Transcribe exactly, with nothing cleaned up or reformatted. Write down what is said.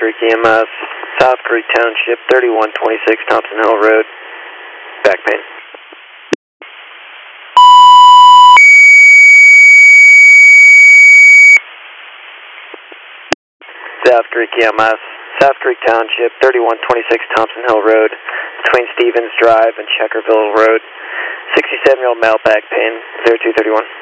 Creek E M S, South Creek Township, thirty-one twenty-six Thompson Hill Road, back pain. South Creek E M S, South Creek Township, thirty-one twenty-six Thompson Hill Road, between Stevens Drive and Checkerville Road, sixty-seven year old male, back pain, zero two three one.